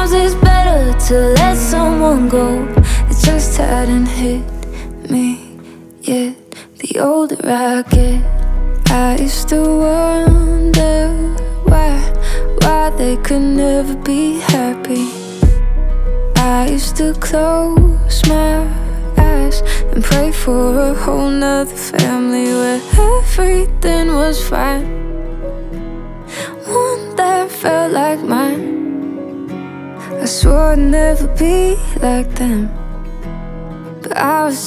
Sometimes it's better to let someone go. It just hadn't hit me yet. The older I get, I used to wonder why they could never be happy. I used to close my eyes and pray for a whole nother family where everything was fine, one that felt like mine. I swore I'd never be like them, but I was